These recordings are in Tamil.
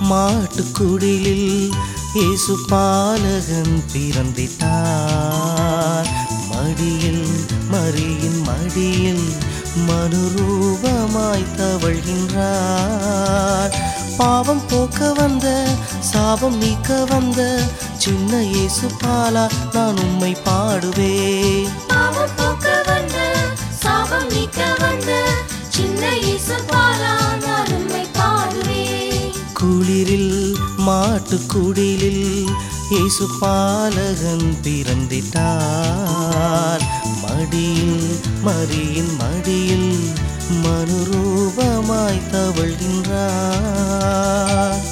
மாட்டுக்குடிலில் இயேசு பாலகன் பிறந்திட்டார். மடியில் மரியின் மடியில் மனுரூபமாய் தவழ்கின்றார். பாவம் போக்க வந்த சாபம் நீக்க வந்த சின்ன இயேசு பாலா நான் உம்மை பாடுவேன். பாவம் போக்க வந்த சாபம் நீக்க வந்த சின்ன இயேசு பாலா நான் உம்மை பாடுவேன். குளிரில் மாட்டுக்குடிலில் இயேசு பாலகன் பிறந்திட்டார். மடியில் மரியின் மடியில் மனுரூபமாய் தவழ்கின்றார்.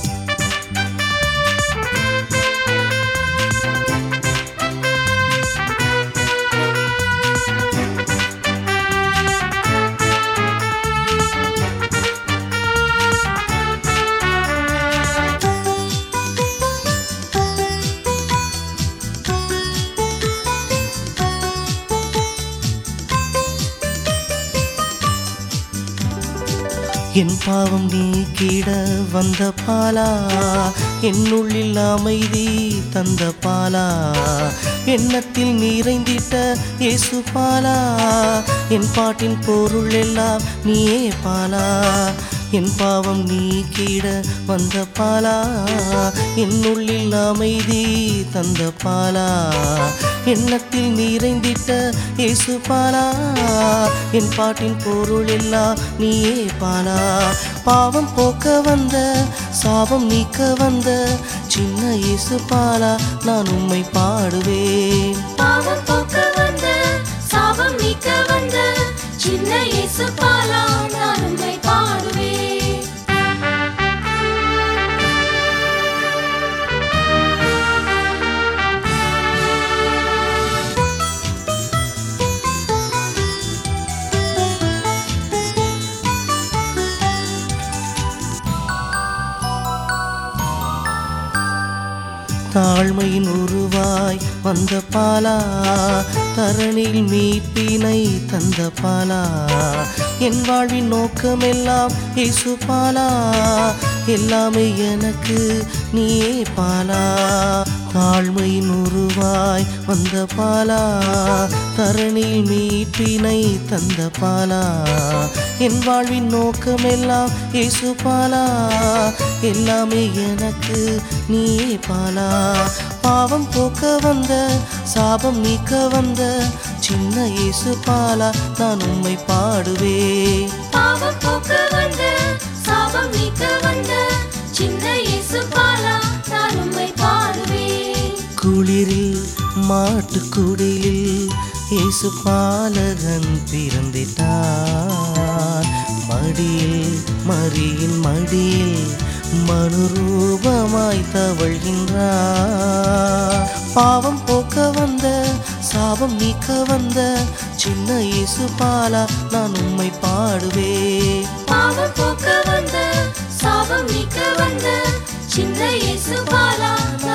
என் பாவம் நீக்கிட வந்த பாலா, என்னுள்ளில் அமைதி தந்த பாலா, எண்ணத்தில் நிறைந்திட்ட இயேசு பாலா, என் பாட்டின் பொருள் எல்லாம் நீயே பாலா. என் பாவம் நீக்கிட வந்த பாலா, என்னுள்ளில் அமைதி தந்த பாலா, எண்ணத்தில் நிறைந்திட்ட இயேசு பாலா, என் பாட்டின் பொருள் எல்லாம் நீயே பாலா. பாவம் போக்க வந்த சாபம் நீக்க வந்த சின்ன இயேசு பாலா நான் உம்மை பாடுவேன். பாவம் போக்க வந்த சாபம் நீக்க வந்த சின்ன இயேசு பாலா நான் உம்மை பாடுவேன். தாழ்மையின் உருவாய் வந்த பாலா, தரணில் மீட்பினை தந்த பாலா, என் வாழ்வின் நோக்கமெல்லாம் இயேசு பாலா, எல்லாமே எனக்கு நீயே பாலா. தாழ்மையின் உருவாய் வந்த பாலா, தரணில் மீட்பினை தந்த பாலா, என் வாழ்வின் நோக்கமெல்லாம் இயேசு பாலா, எல்லாமே எனக்கு நீயே பாலா. பாவம் போக்க வந்த சாபம் நீக்க வந்த சின்ன இயேசு பாலா நான் உம்மை பாடுவேன். பாவம் போக்க வந்த சாபம் நீக்க வந்த சின்ன இயேசு பாலா நான் உம்மை பாடுவேன். குளிரில் மாட்டுக்குடிலில் இயேசு பாலகன் பிறந்திட்டார். மடியில் மரியின் மடியில் மனுரூபமாய் தவழ்கின்றார். பாவம் போக்க வந்த சாபம் நீக்க வந்த சின்ன இயேசு பாலா நான் உம்மை பாடுவேன். பாவம் போக்க வந்த சாபம் நீக்க வந்த சின்ன இயேசு பாலா